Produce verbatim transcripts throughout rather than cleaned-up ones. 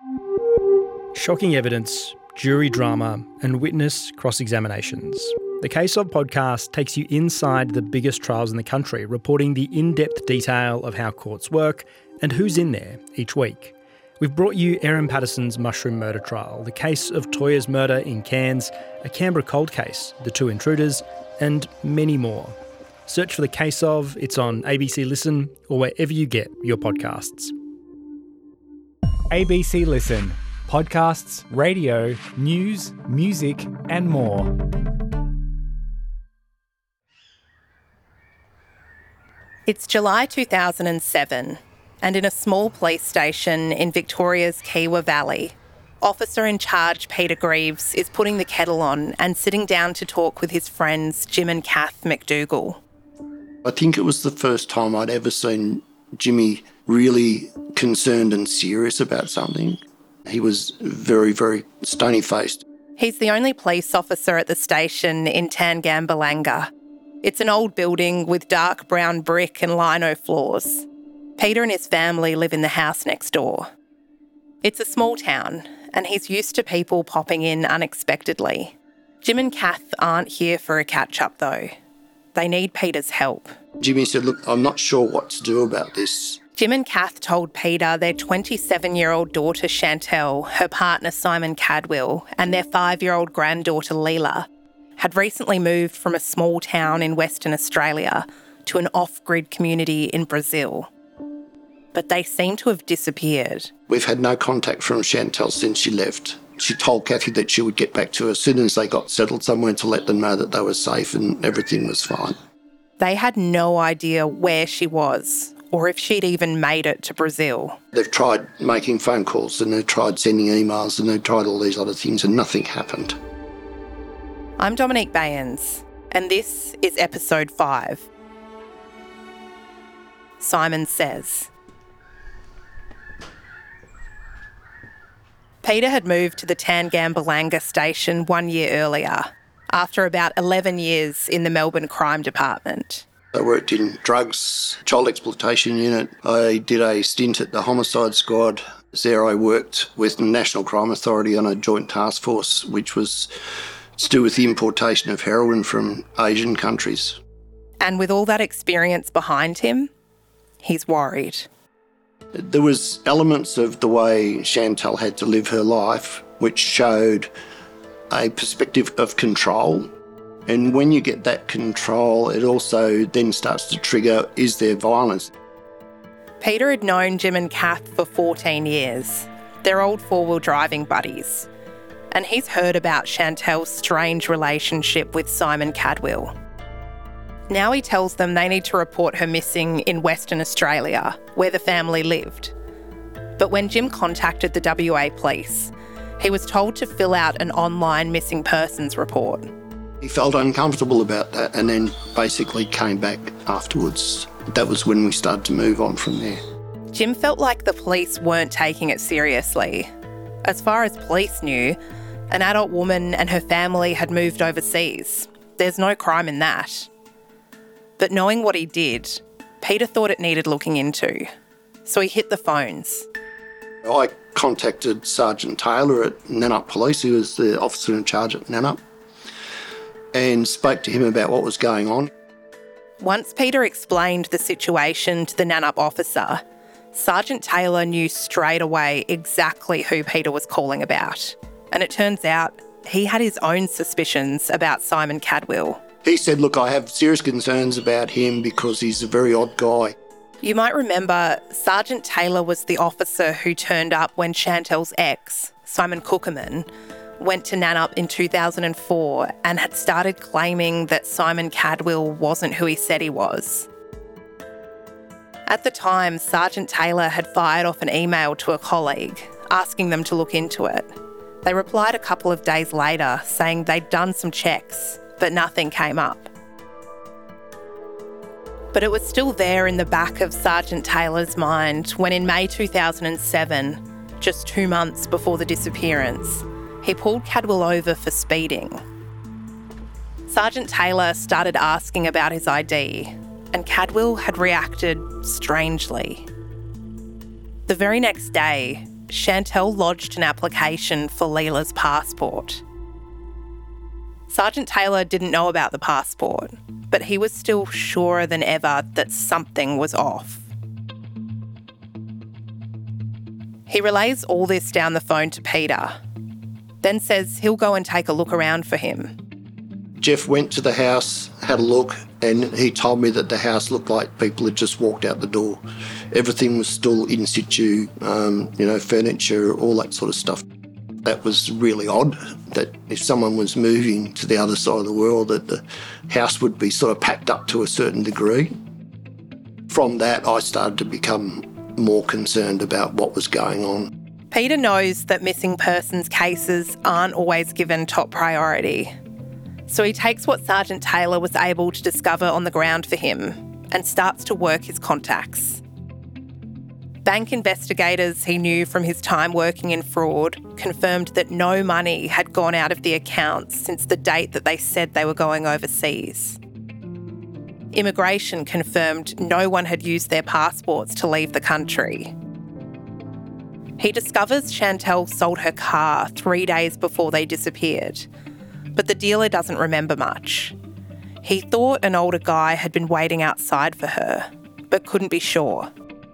Shocking evidence, jury drama, and witness cross-examinations. The Case Of podcast takes you inside the biggest trials in the country, reporting the in-depth detail of how courts work and who's in there each week. We've brought you Erin Patterson's mushroom murder trial, the case of Toyah's murder in Cairns, a Canberra cold case, the two intruders, and many more. Search for The Case Of. It's on A B C Listen or wherever you get your podcasts. A B C Listen. Podcasts, radio, news, music, and more. It's July two thousand seven, and in a small police station in Victoria's Kiewa Valley, officer in charge Peter Greaves is putting the kettle on and sitting down to talk with his friends Jim and Kath McDougall. I think it was the first time I'd ever seen Jimmy really concerned and serious about something. He was very, very stony-faced. He's the only police officer at the station in Tangambalanga. It's an old building with dark brown brick and lino floors. Peter and his family live in the house next door. It's a small town, and he's used to people popping in unexpectedly. Jim and Kath aren't here for a catch-up, though. They need Peter's help. Jimmy said, look, I'm not sure what to do about this. Jim and Kath told Peter their twenty-seven-year-old daughter Chantel, her partner Simon Cadwell, and their five-year-old granddaughter Leela had recently moved from a small town in Western Australia to an off-grid community in Brazil. But they seem to have disappeared. We've had no contact from Chantel since she left. She told Kathy that she would get back to her as soon as they got settled somewhere to let them know that they were safe and everything was fine. They had no idea where she was or if she'd even made it to Brazil. They've tried making phone calls and they've tried sending emails and they've tried all these other things and nothing happened. I'm Dominique Bayens, and this is episode five. Simon Says. Peter had moved to the Tangambalanga station one year earlier, after about eleven years in the Melbourne Crime Department. I worked in drugs, child exploitation unit. I did a stint at the homicide squad. There I worked with the National Crime Authority on a joint task force, which was to do with the importation of heroin from Asian countries. And with all that experience behind him, he's worried. There was elements of the way Chantel had to live her life which showed a perspective of control. And when you get that control, it also then starts to trigger, is there violence? Peter had known Jim and Kath for fourteen years. They're old four-wheel driving buddies. And he's heard about Chantel's strange relationship with Simon Cadwell. Now he tells them they need to report her missing in Western Australia, where the family lived. But when Jim contacted the W A police, he was told to fill out an online missing persons report. He felt uncomfortable about that and then basically came back afterwards. That was when we started to move on from there. Jim felt like the police weren't taking it seriously. As far as police knew, an adult woman and her family had moved overseas. There's no crime in that. But knowing what he did, Peter thought it needed looking into. So he hit the phones. I contacted Sergeant Taylor at Nannup Police, who was the officer in charge at Nannup, and spoke to him about what was going on. Once Peter explained the situation to the Nannup officer, Sergeant Taylor knew straight away exactly who Peter was calling about. And it turns out he had his own suspicions about Simon Cadwell. He said, look, I have serious concerns about him because he's a very odd guy. You might remember Sergeant Taylor was the officer who turned up when Chantel's ex, Simon Cookerman, went to Nannup in two thousand four and had started claiming that Simon Cadwell wasn't who he said he was. At the time, Sergeant Taylor had fired off an email to a colleague asking them to look into it. They replied a couple of days later saying they'd done some checks, but nothing came up. But it was still there in the back of Sergeant Taylor's mind when in May two thousand seven, just two months before the disappearance, he pulled Cadwell over for speeding. Sergeant Taylor started asking about his I D, and Cadwell had reacted strangely. The very next day, Chantelle lodged an application for Leila's passport. Sergeant Taylor didn't know about the passport, but he was still surer than ever that something was off. He relays all this down the phone to Peter, then says he'll go and take a look around for him. Jeff went to the house, had a look, and he told me that the house looked like people had just walked out the door. Everything was still in situ, um, you know, furniture, all that sort of stuff. That was really odd, that if someone was moving to the other side of the world, that the house would be sort of packed up to a certain degree. From that, I started to become more concerned about what was going on. Peter knows that missing persons cases aren't always given top priority. So he takes what Sergeant Taylor was able to discover on the ground for him and starts to work his contacts. Bank investigators he knew from his time working in fraud confirmed that no money had gone out of the accounts since the date that they said they were going overseas. Immigration confirmed no one had used their passports to leave the country. He discovers Chantelle sold her car three days before they disappeared, but the dealer doesn't remember much. He thought an older guy had been waiting outside for her, but couldn't be sure.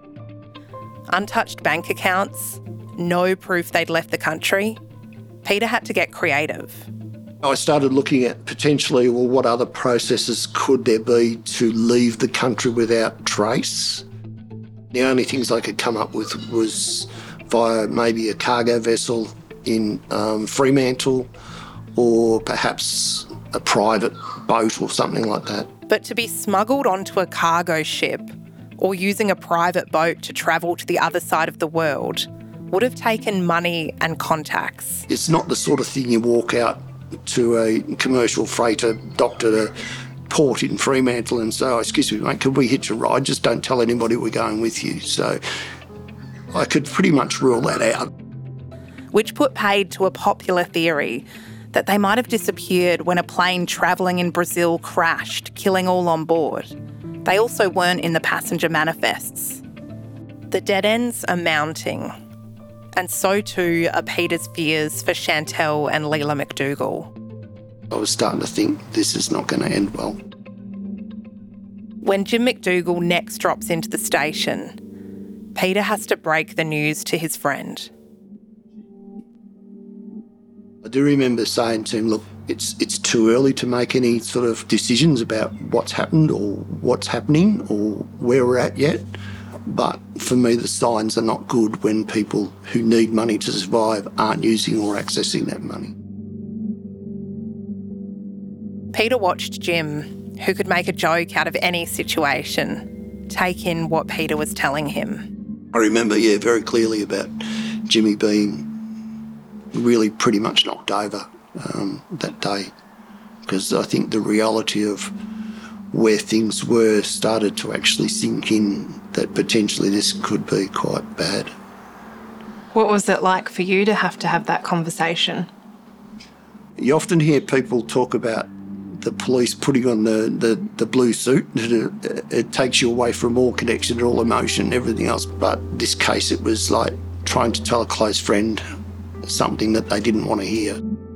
Untouched bank accounts, no proof they'd left the country. Peter had to get creative. I started looking at potentially, well, what other processes could there be to leave the country without trace? The only things I could come up with was via maybe a cargo vessel in um, Fremantle, or perhaps a private boat or something like that. But to be smuggled onto a cargo ship or using a private boat to travel to the other side of the world would have taken money and contacts. It's not the sort of thing you walk out to a commercial freighter docked at a port in Fremantle and say, oh, excuse me, mate, could we hitch a ride? Just don't tell anybody we're going with you. So I could pretty much rule that out. Which put paid to a popular theory that they might have disappeared when a plane travelling in Brazil crashed, killing all on board. They also weren't in the passenger manifests. The dead ends are mounting, and so too are Peter's fears for Chantelle and Leila McDougall. I was starting to think this is not going to end well. When Jim McDougall next drops into the station, Peter has to break the news to his friend. I do remember saying to him, look, it's it's too early to make any sort of decisions about what's happened or what's happening or where we're at yet. But for me, the signs are not good when people who need money to survive aren't using or accessing that money. Peter watched Jim, who could make a joke out of any situation, take in what Peter was telling him. I remember, yeah, very clearly about Jimmy being really pretty much knocked over um, that day, because I think the reality of where things were started to actually sink in, that potentially this could be quite bad. What was it like for you to have to have that conversation? You often hear people talk about the police putting on the, the, the blue suit. It, it takes you away from all connection and all emotion and everything else. But this case, it was like trying to tell a close friend something that they didn't want to hear.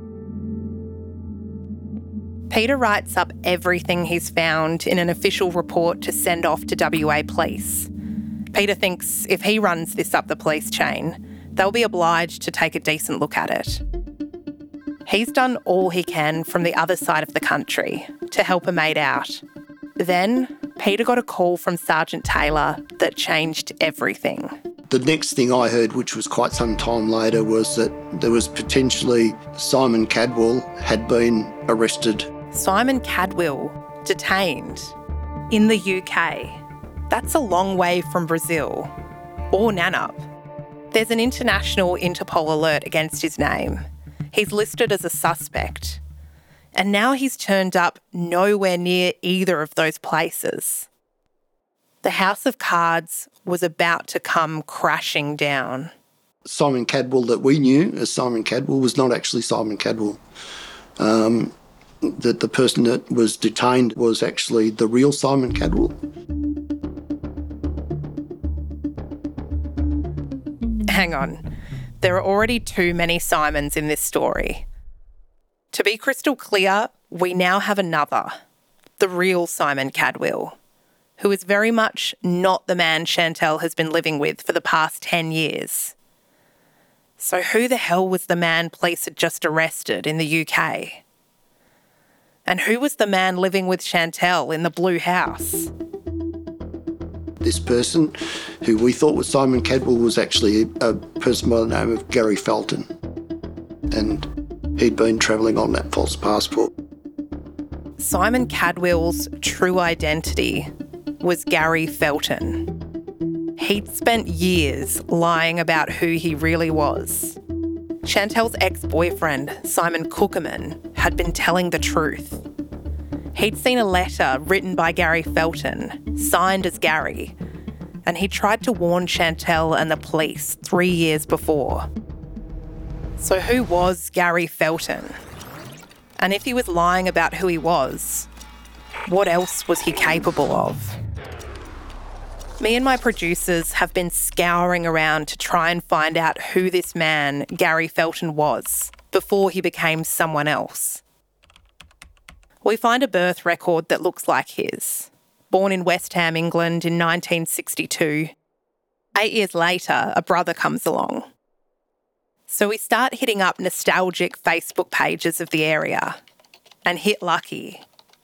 Peter writes up everything he's found in an official report to send off to W A Police. Peter thinks if he runs this up the police chain, they'll be obliged to take a decent look at it. He's done all he can from the other side of the country to help a mate out. Then Peter got a call from Sergeant Taylor that changed everything. The next thing I heard, which was quite some time later, was that there was potentially Simon Cadwell had been arrested. Simon Cadwell detained in the U K. That's a long way from Brazil or Nannup. There's an international Interpol alert against his name. He's listed as a suspect. And now he's turned up nowhere near either of those places. The House of Cards was about to come crashing down. Simon Cadwell that we knew as Simon Cadwell was not actually Simon Cadwell. Um, that the person that was detained was actually the real Simon Cadwell. Hang on. There are already too many Simons in this story. To be crystal clear, we now have another, the real Simon Cadwell, who is very much not the man Chantelle has been living with for the past ten years. So who the hell was the man police had just arrested in the U K? And who was the man living with Chantelle in the blue house? This person, who we thought was Simon Cadwell, was actually a person by the name of Gary Felton. And he'd been travelling on that false passport. Simon Cadwell's true identity was Gary Felton. He'd spent years lying about who he really was. Chantelle's ex-boyfriend, Simon Cookerman, had been telling the truth. He'd seen a letter written by Gary Felton, signed as Gary, and he tried to warn Chantelle and the police three years before. So who was Gary Felton? And if he was lying about who he was, what else was he capable of? Me and my producers have been scouring around to try and find out who this man, Gary Felton, was before he became someone else. We find a birth record that looks like his. Born in West Ham, England in nineteen sixty-two. Eight years later, a brother comes along. So we start hitting up nostalgic Facebook pages of the area and hit lucky.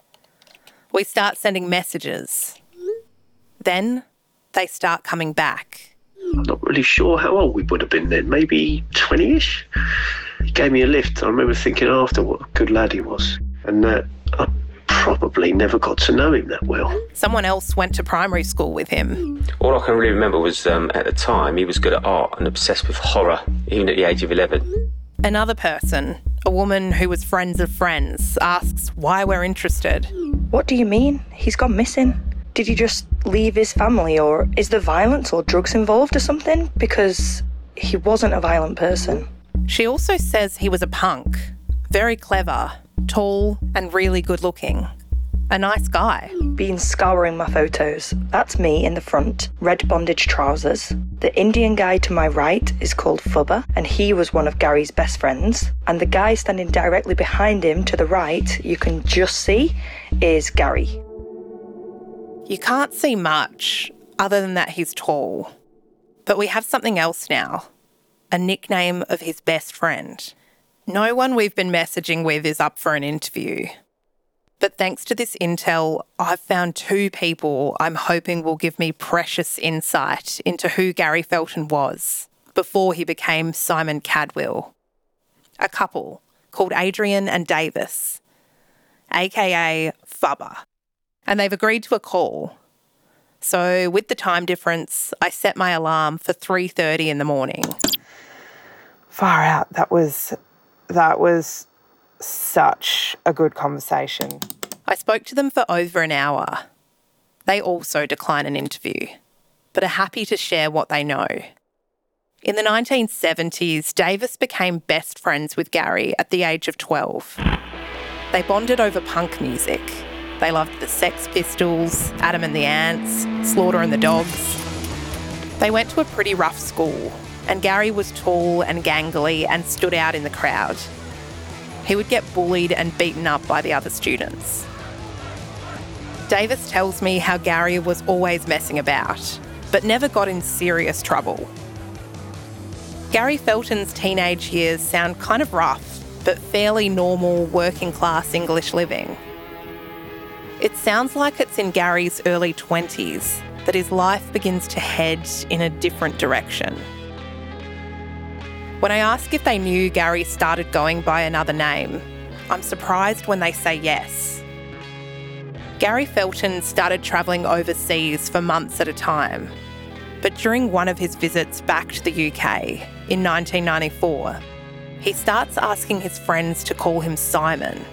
We start sending messages. Then they start coming back. I'm not really sure how old we would have been then, maybe twenty-ish. He gave me a lift. I remember thinking after what a good lad he was. And uh, I probably never got to know him that well. Someone else went to primary school with him. All I can really remember was um, at the time he was good at art and obsessed with horror, even at the age of eleven. Another person, a woman who was friends of friends, asks why we're interested. What do you mean? He's gone missing. Did he just leave his family, or is there violence or drugs involved or something? Because he wasn't a violent person. She also says he was a punk, very clever, tall and really good looking. A nice guy. Been scouring my photos. That's me in the front, red bondage trousers. The Indian guy to my right is called Fubba, and he was one of Gary's best friends. And the guy standing directly behind him to the right, you can just see, is Gary. You can't see much other than that he's tall. But we have something else now, a nickname of his best friend. No one we've been messaging with is up for an interview. But thanks to this intel, I've found two people I'm hoping will give me precious insight into who Gary Felton was before he became Simon Cadwell. A couple called Adrian and Davis, aka Fubba. And they've agreed to a call. So with the time difference, I set my alarm for three thirty in the morning. Far out. That was, that was such a good conversation. I spoke to them for over an hour. They also decline an interview, but are happy to share what they know. In the nineteen seventies, Davis became best friends with Gary at the age of twelve. They bonded over punk music. They loved the Sex Pistols, Adam and the Ants, Slaughter and the Dogs. They went to a pretty rough school, and Gary was tall and gangly and stood out in the crowd. He would get bullied and beaten up by the other students. Davis tells me how Gary was always messing about, but never got in serious trouble. Gary Felton's teenage years sound kind of rough, but fairly normal working class English living. It sounds like it's in Gary's early twenties that his life begins to head in a different direction. When I ask if they knew Gary started going by another name, I'm surprised when they say yes. Gary Felton started travelling overseas for months at a time, but during one of his visits back to the U K in nineteen ninety-four, he starts asking his friends to call him Simon.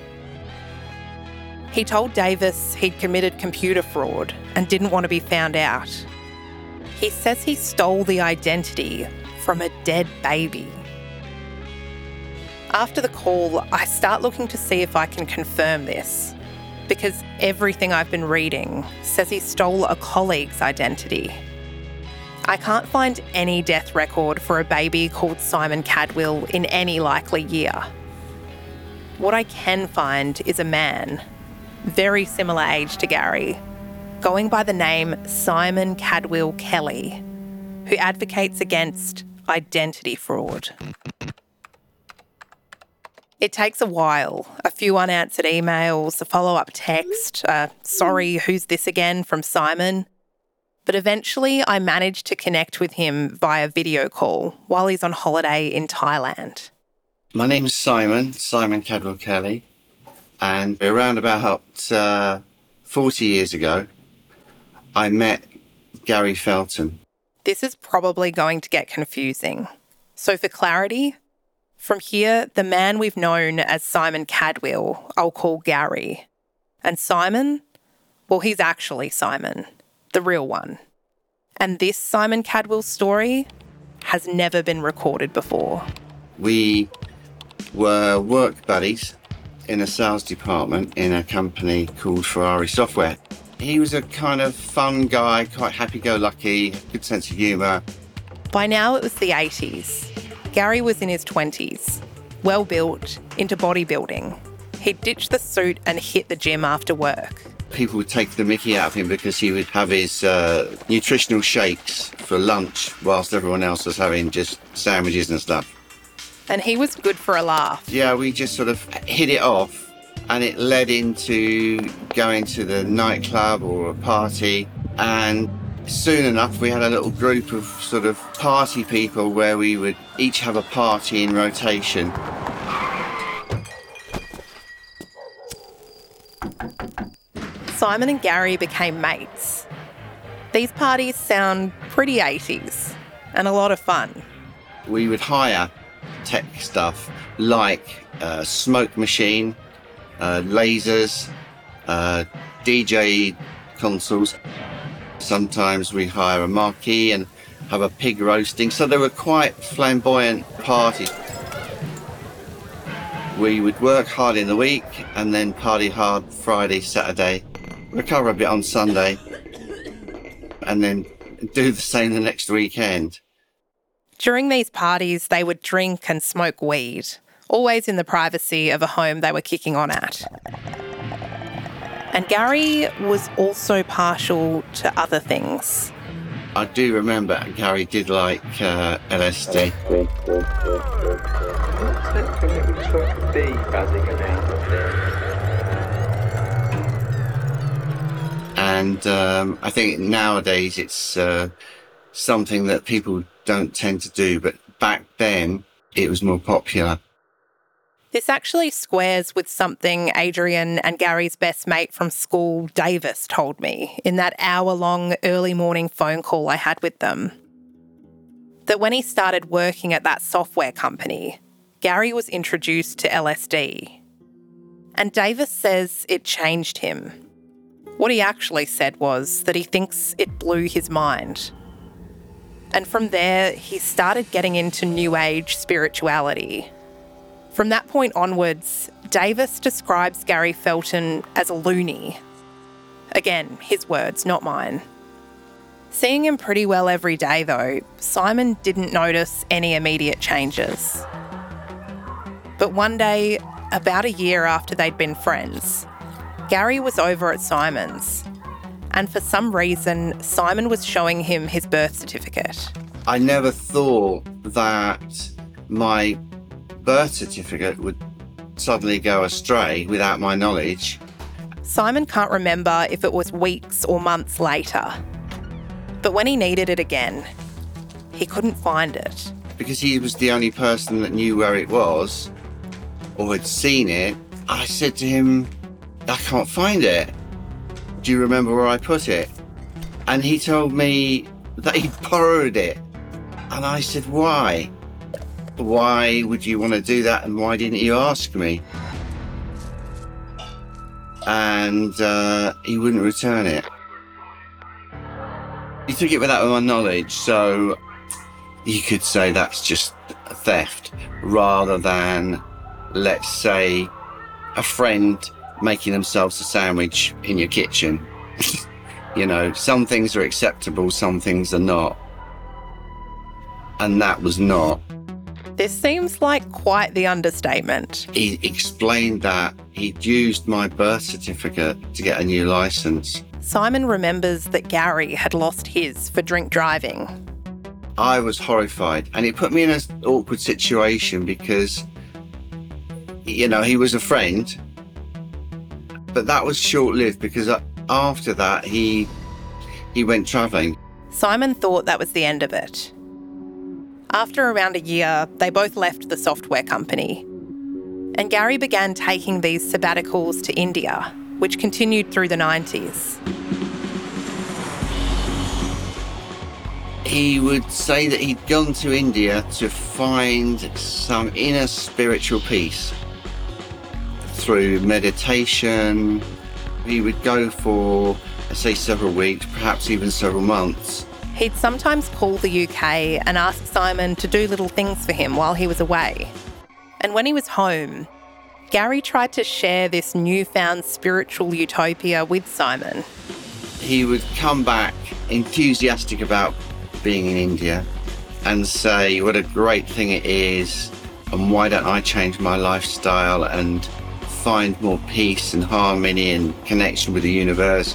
He told Davis he'd committed computer fraud and didn't want to be found out. He says he stole the identity from a dead baby. After the call, I start looking to see if I can confirm this, because everything I've been reading says he stole a colleague's identity. I can't find any death record for a baby called Simon Cadwell in any likely year. What I can find is a man, very similar age to Gary, going by the name Simon Cadwell Kelly, who advocates against identity fraud. It takes a while, a few unanswered emails, a follow-up text, uh, sorry, who's this again, from Simon. But eventually I managed to connect with him via video call while he's on holiday in Thailand. My name's Simon, Simon Cadwell Kelly, and around about uh, forty years ago, I met Gary Felton. This is probably going to get confusing. So for clarity, from here, the man we've known as Simon Cadwell, I'll call Gary. And Simon, well, he's actually Simon, the real one. And this Simon Cadwell story has never been recorded before. We were work buddies in a sales department in a company called Ferrari Software. He was a kind of fun guy, quite happy-go-lucky, good sense of humour. By now it was the eighties. Gary was in his twenties, well-built, into bodybuilding. He'd ditched the suit and hit the gym after work. People would take the mickey out of him because he would have his uh, nutritional shakes for lunch whilst everyone else was having just sandwiches and stuff. And he was good for a laugh. Yeah, we just sort of hit it off, and it led into going to the nightclub or a party, and soon enough we had a little group of sort of party people where we would each have a party in rotation. Simon and Gary became mates. These parties sound pretty eighties and a lot of fun. We would hire tech stuff like a smoke machine, uh, lasers, uh, D J consoles. Sometimes we hire a marquee and have a pig roasting. So they were quite flamboyant parties. We would work hard in the week and then party hard Friday, Saturday, recover a bit on Sunday, and then do the same the next weekend. During these parties, they would drink and smoke weed, always in the privacy of a home they were kicking on at. And Gary was also partial to other things. I do remember Gary did like uh, L S D. And um, I think nowadays it's uh, something that people don't tend to do, but back then it was more popular. This actually squares with something Adrian and Gary's best mate from school, Davis, told me in that hour-long early morning phone call I had with them. That when he started working at that software company, Gary was introduced to L S D. And Davis says it changed him. What he actually said was that he thinks it blew his mind. And from there, he started getting into New Age spirituality. From that point onwards, Davis describes Gary Felton as a loony. Again, his words, not mine. Seeing him pretty well every day though, Simon didn't notice any immediate changes. But one day, about a year after they'd been friends, Gary was over at Simon's, and for some reason, Simon was showing him his birth certificate. I never thought that my birth certificate would suddenly go astray without my knowledge. Simon can't remember if it was weeks or months later, but when he needed it again, he couldn't find it. Because he was the only person that knew where it was or had seen it, I said to him, I can't find it. Do you remember where I put it? And he told me that he borrowed it. And I said, why? Why would you want to do that, and why didn't you ask me? And uh, he wouldn't return it. He took it without my knowledge, so you could say that's just theft, rather than, let's say, a friend making themselves a sandwich in your kitchen. You know, some things are acceptable, some things are not. and that was not. This seems like quite the understatement. He explained that he'd used my birth certificate to get a new licence. Simon remembers that Gary had lost his for drink driving. I was horrified, and it put me in an awkward situation because, you know, he was a friend, but that was short-lived because after that he he went travelling. Simon thought that was the end of it. After around a year, they both left the software company, and Gary began taking these sabbaticals to India, which continued through the nineties. He would say that he'd gone to India to find some inner spiritual peace through meditation. He would go for, say, several weeks, perhaps even several months. He'd sometimes call the U K and ask Simon to do little things for him while he was away. And when he was home, Gary tried to share this newfound spiritual utopia with Simon. He would come back enthusiastic about being in India and say what a great thing it is, and why don't I change my lifestyle and find more peace and harmony and connection with the universe.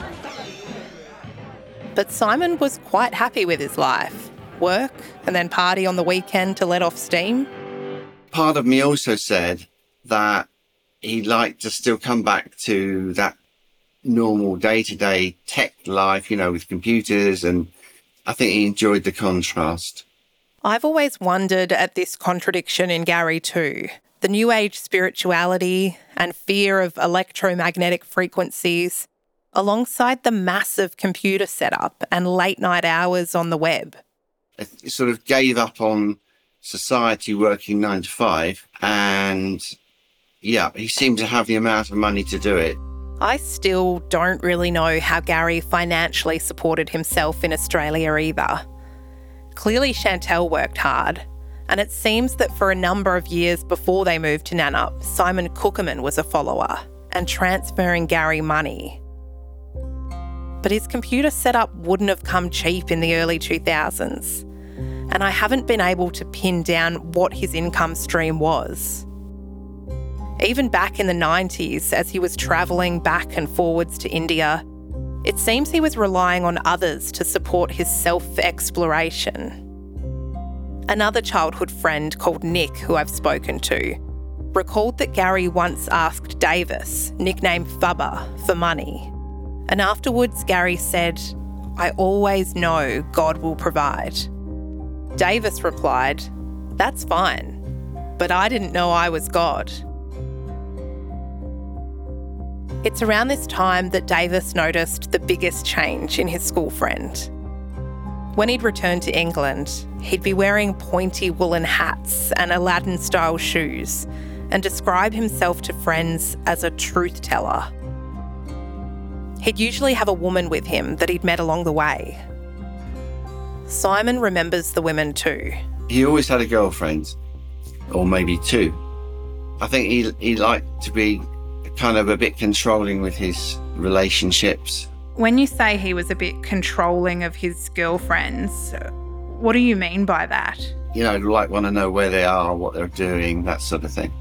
But Simon was quite happy with his life. Work and then party on the weekend to let off steam. Part of me also said that he'd like to still come back to that normal day-to-day tech life, you know, with computers, and I think he enjoyed the contrast. I've always wondered at this contradiction in Gary too. The New Age spirituality and fear of electromagnetic frequencies, alongside the massive computer setup and late night hours on the web. It sort of gave up on society working nine to five, and yeah, he seemed to have the amount of money to do it. I still don't really know how Gary financially supported himself in Australia either. Clearly Chantel worked hard, and it seems that for a number of years before they moved to Nannup, Simon Cookerman was a follower and transferring Gary money. But his computer setup wouldn't have come cheap in the early two thousands, and I haven't been able to pin down what his income stream was. Even back in the nineties, as he was travelling back and forwards to India, it seems he was relying on others to support his self-exploration. Another childhood friend called Nick, who I've spoken to, recalled that Gary once asked Davis, nicknamed Fubba, for money. And afterwards, Gary said, "I always know God will provide." Davis replied, "That's fine, but I didn't know I was God." It's around this time that Davis noticed the biggest change in his school friend. When he'd returned to England, he'd be wearing pointy woolen hats and Aladdin-style shoes and describe himself to friends as a truth teller. He'd usually have a woman with him that he'd met along the way. Simon remembers the women too. He always had a girlfriend, or maybe two. I think he he liked to be kind of a bit controlling with his relationships. When you say he was a bit controlling of his girlfriends, what do you mean by that? You know, like want to know where they are, what they're doing, that sort of thing.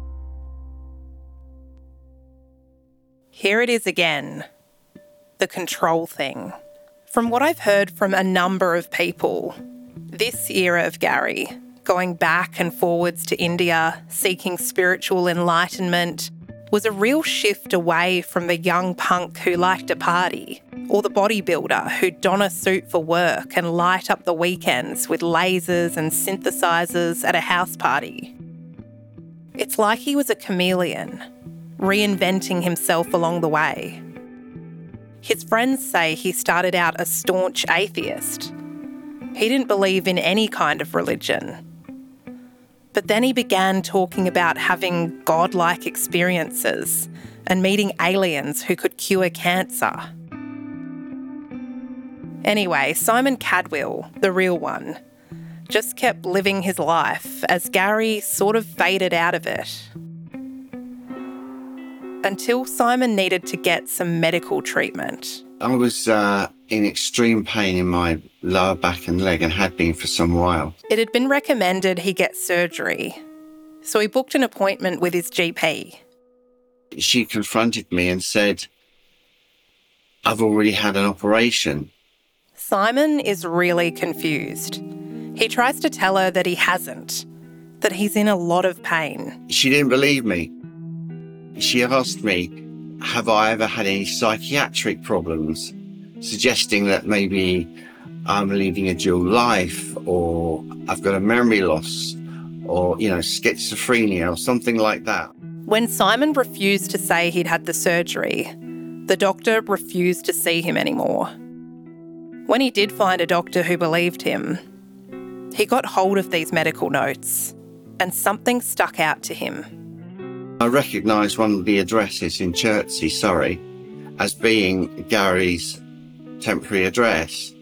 Here it is again, the control thing. From what I've heard from a number of people, this era of Gary, going back and forwards to India, seeking spiritual enlightenment, was a real shift away from the young punk who liked to party, or the bodybuilder who'd don a suit for work and light up the weekends with lasers and synthesizers at a house party. It's like he was a chameleon, reinventing himself along the way. His friends say he started out a staunch atheist. He didn't believe in any kind of religion. But then he began talking about having godlike experiences and meeting aliens who could cure cancer. Anyway, Simon Cadwell, the real one, just kept living his life as Gary sort of faded out of it. Until Simon needed to get some medical treatment I was uh, in extreme pain in my lower back and leg and had been for some while. It had been recommended he get surgery, so he booked an appointment with his G P. She confronted me and said, I've already had an operation. Simon is really confused. He tries to tell her that he hasn't, that he's in a lot of pain. She didn't believe me. She asked me, have I ever had any psychiatric problems, suggesting that maybe I'm leading a dual life, or I've got a memory loss, or, you know, schizophrenia or something like that. When Simon refused to say he'd had the surgery, the doctor refused to see him anymore. When he did find a doctor who believed him, he got hold of these medical notes and something stuck out to him. I recognised one of the addresses in Chertsey, Surrey, as being Gary's temporary address.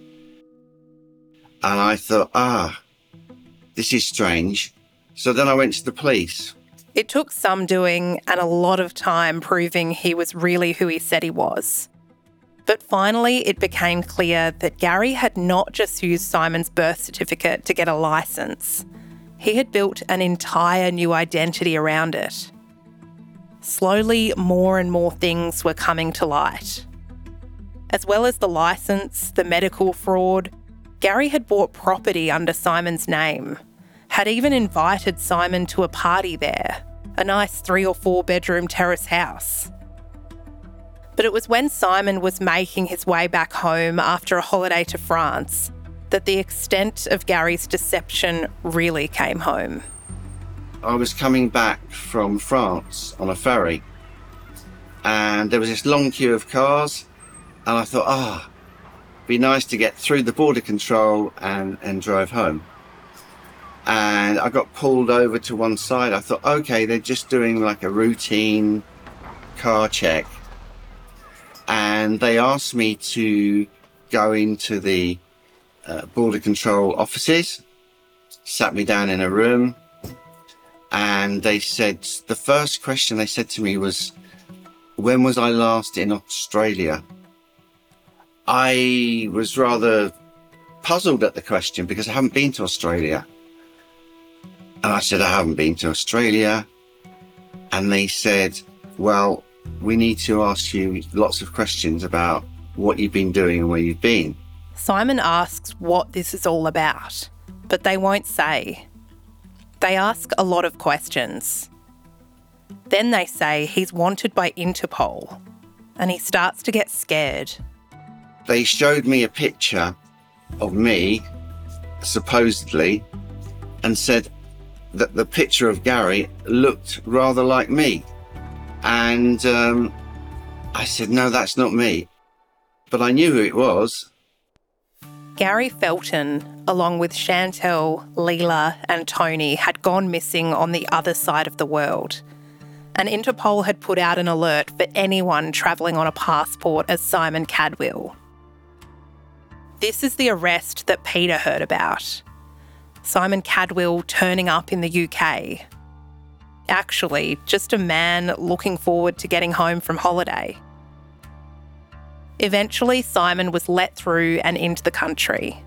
And I thought, ah, this is strange. So then I went to the police. It took some doing and a lot of time proving he was really who he said he was. But finally, it became clear that Gary had not just used Simon's birth certificate to get a licence. He had built an entire new identity around it. Slowly, more and more things were coming to light. As well as the licence, the medical fraud, Gary had bought property under Simon's name, had even invited Simon to a party there, a nice three or four bedroom terrace house. But it was when Simon was making his way back home after a holiday to France that the extent of Gary's deception really came home. I was coming back from France on a ferry, and there was this long queue of cars, and I thought, ah, oh, it'd be nice to get through the border control and, and drive home. And I got pulled over to one side. I thought, okay, they're just doing like a routine car check. And they asked me to go into the uh, border control offices, sat me down in a room, and they said, the first question they said to me was, when was I last in Australia? I was rather puzzled at the question because I haven't been to Australia. And I said, I haven't been to Australia. And they said, well, we need to ask you lots of questions about what you've been doing and where you've been. Simon asks what this is all about, but they won't say. They ask a lot of questions. Then they say he's wanted by Interpol, and he starts to get scared. They showed me a picture of me, supposedly, and said that the picture of Gary looked rather like me. And um, I said, no, that's not me. But I knew who it was. Gary Felton, along with Chantel, Leela and Tony, had gone missing on the other side of the world. And Interpol had put out an alert for anyone travelling on a passport as Simon Cadwell. This is the arrest that Peter heard about. Simon Cadwell turning up in the U K. Actually, just a man looking forward to getting home from holiday. Eventually, Simon was let through and into the country.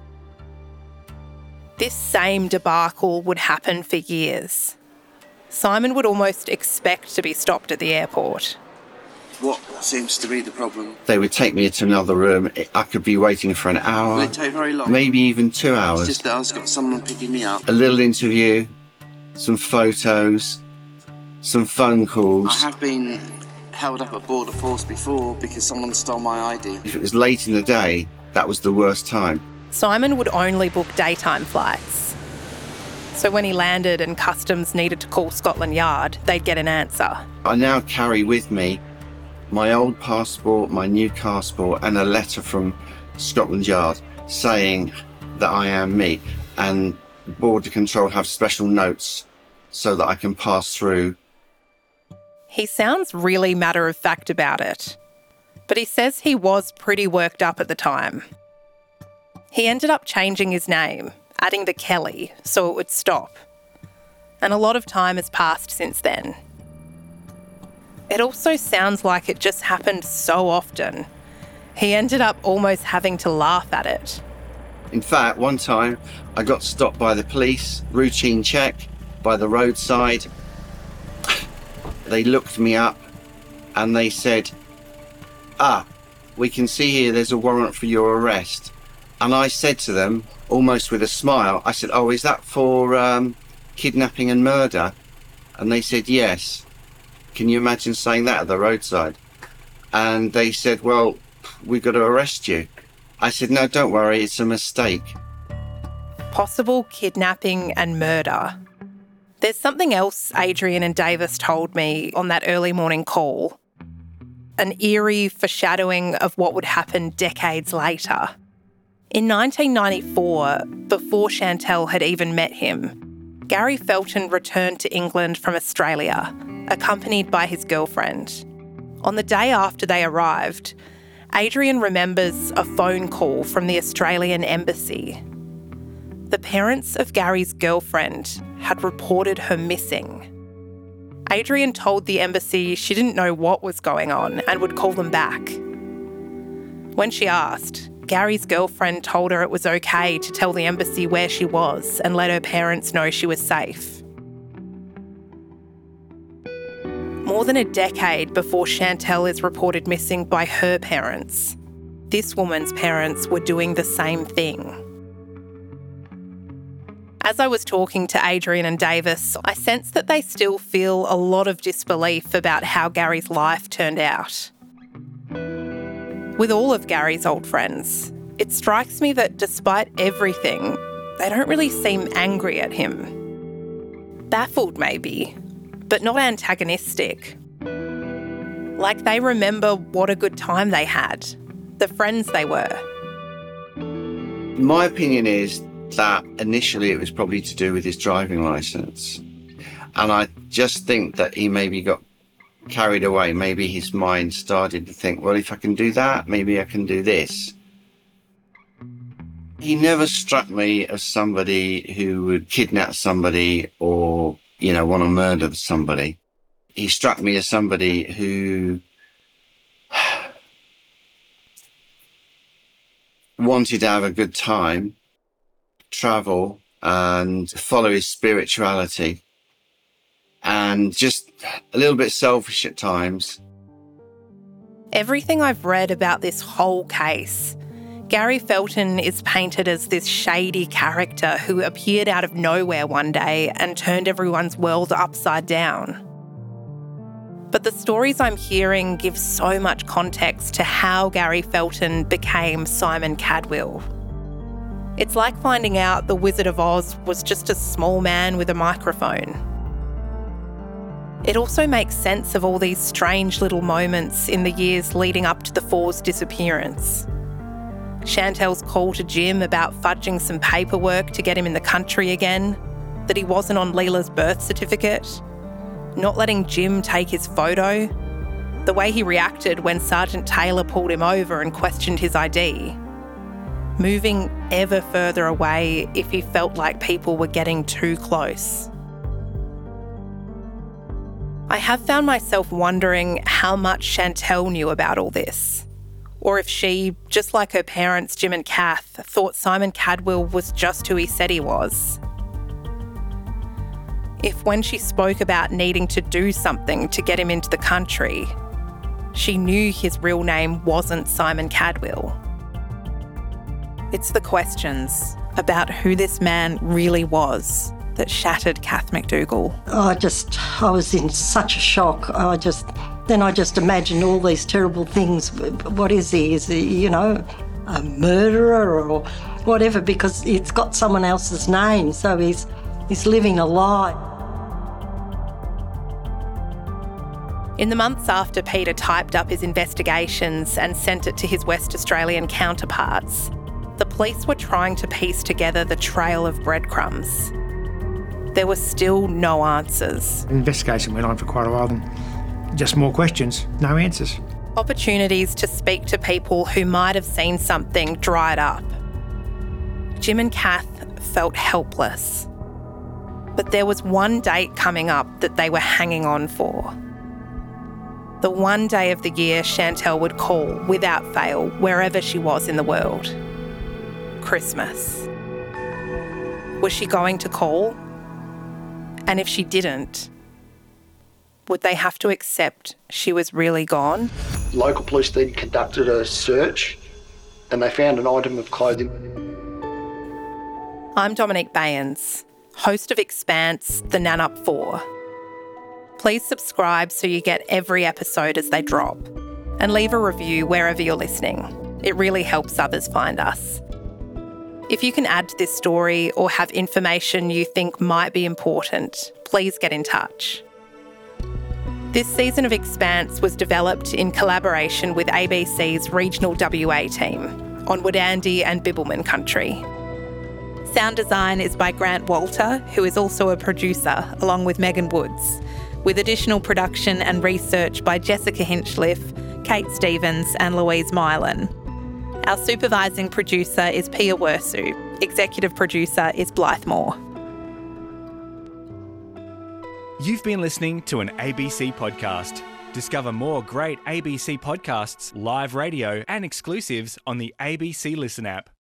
This same debacle would happen for years. Simon would almost expect to be stopped at the airport. What seems to be the problem? They would take me into another room. I could be waiting for an hour. Will it take very long? Maybe even two hours. It's just that I've got someone picking me up. A little interview, some photos, some phone calls. I have been held up at Border Force before because someone stole my I D. If it was late in the day, that was the worst time. Simon would only book daytime flights. So when he landed and customs needed to call Scotland Yard, they'd get an answer. I now carry with me my old passport, my new passport, and a letter from Scotland Yard saying that I am me. And Border Control have special notes so that I can pass through. He sounds really matter-of-fact about it, but he says he was pretty worked up at the time. He ended up changing his name, adding the Kelly, so it would stop. And a lot of time has passed since then. It also sounds like it just happened so often. He ended up almost having to laugh at it. In fact, one time I got stopped by the police, routine check, by the roadside. They looked me up and they said, ah, we can see here there's a warrant for your arrest. And I said to them, almost with a smile, I said, oh, is that for um, kidnapping and murder? And they said, yes. Can you imagine saying that at the roadside? And they said, well, we've got to arrest you. I said, no, don't worry, it's a mistake. Possible kidnapping and murder. There's something else Adrian and Davis told me on that early morning call. An eerie foreshadowing of what would happen decades later. In nineteen ninety-four, before Chantelle had even met him, Gary Felton returned to England from Australia, accompanied by his girlfriend. On the day after they arrived, Adrian remembers a phone call from the Australian embassy. The parents of Gary's girlfriend had reported her missing. Adrian told the embassy she didn't know what was going on and would call them back. When she asked, Gary's girlfriend told her it was okay to tell the embassy where she was and let her parents know she was safe. More than a decade before Chantelle is reported missing by her parents, this woman's parents were doing the same thing. As I was talking to Adrian and Davis, I sensed that they still feel a lot of disbelief about how Gary's life turned out. With all of Gary's old friends, it strikes me that despite everything, they don't really seem angry at him. Baffled maybe, but not antagonistic. Like they remember what a good time they had, the friends they were. My opinion is that initially it was probably to do with his driving licence. And I just think that he maybe got carried away. Maybe his mind started to think, well, if I can do that, maybe I can do this. He never struck me as somebody who would kidnap somebody or, you know, want to murder somebody. He struck me as somebody who wanted to have a good time, travel and follow his spirituality, and just a little bit selfish at times. Everything I've read about this whole case, Gary Felton is painted as this shady character who appeared out of nowhere one day and turned everyone's world upside down. But the stories I'm hearing give so much context to how Gary Felton became Simon Cadwell. It's like finding out the Wizard of Oz was just a small man with a microphone. It also makes sense of all these strange little moments in the years leading up to the Four's disappearance. Chantelle's call to Jim about fudging some paperwork to get him in the country again, that he wasn't on Leela's birth certificate, not letting Jim take his photo, the way he reacted when Sergeant Taylor pulled him over and questioned his I D, moving ever further away if he felt like people were getting too close. I have found myself wondering how much Chantelle knew about all this, or if she, just like her parents Jim and Kath, thought Simon Cadwell was just who he said he was. If when she spoke about needing to do something to get him into the country, she knew his real name wasn't Simon Cadwell. It's the questions about who this man really was that shattered Kath McDougall. I just, I was in such a shock. I just, then I just imagined all these terrible things. What is he? Is he, you know, a murderer or whatever? Because it's got someone else's name, so he's he's living a lie. In the months after Peter typed up his investigations and sent it to his West Australian counterparts, the police were trying to piece together the trail of breadcrumbs. There were still no answers. The investigation went on for quite a while, and just more questions, no answers. Opportunities to speak to people who might have seen something dried up. Jim and Kath felt helpless. But there was one date coming up that they were hanging on for. the one day of the year Chantelle would call without fail wherever she was in the world. Christmas. Was she going to call? And if she didn't, would they have to accept she was really gone? Local police then conducted a search and they found an item of clothing. I'm Dominique Bayens, host of Expanse, The Nan-Up four. Please subscribe so you get every episode as they drop, and leave a review wherever you're listening. It really helps others find us. If you can add to this story or have information you think might be important, please get in touch. This season of Expanse was developed in collaboration with A B C's regional W A team on Wadandi and Bibbulmun country. Sound design is by Grant Walter, who is also a producer, along with Megan Woods, with additional production and research by Jessica Hinchliffe, Kate Stevens and Louise Mylan. Our supervising producer is Pia Wersu. Executive producer is Blythe Moore. You've been listening to an A B C podcast. Discover more great A B C podcasts, live radio and exclusives on the A B C Listen app.